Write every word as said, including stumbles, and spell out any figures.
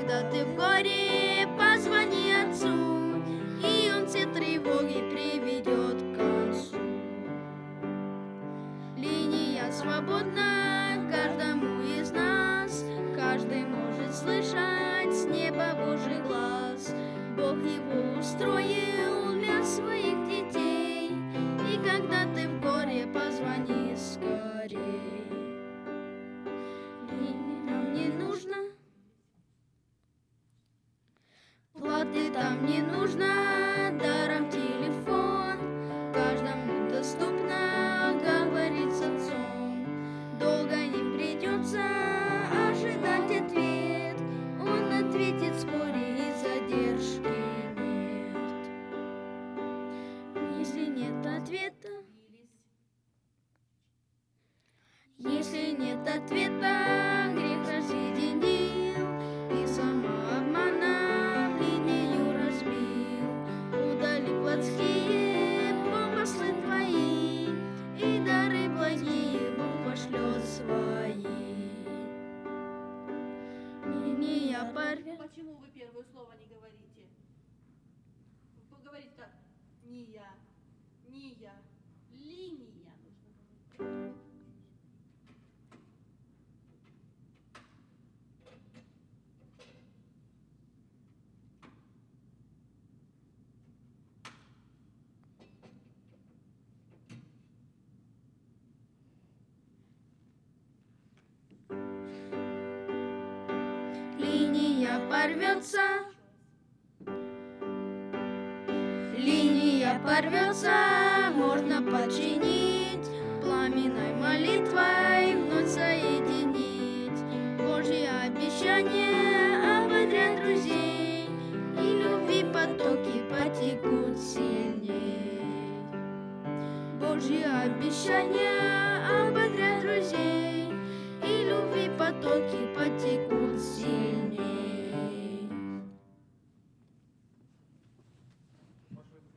Когда ты в горе, позвони отцу, и он все тревоги приведет к концу. Линия свободна каждому из нас, каждый может слышать с неба Божий глаз. Бог его устроил для своих детей, и когда ты в горе, позвони скорей. Нам не нужно платы, там не нужно даром телефон, каждому доступно говорить с отцом. Долго не придется ожидать ответ, он ответит вскоре и задержки нет. Если нет ответа, если нет ответа, грех разъединил и самообманом линию разбил. Удали плотские помыслы твои, и дары благие Бог пошлет свои. Линия порвет. Почему вы первое слово не говорите? Вы говорите так: не я, не я, линия нужно говорить. Линия порвется, линия порвется, можно починить, пламенной молитвой вновь соединить. Божьи обещания ободрят друзей, и любви потоки потекут сильней. Божьи обещания ободрят друзей, и любви потоки потекут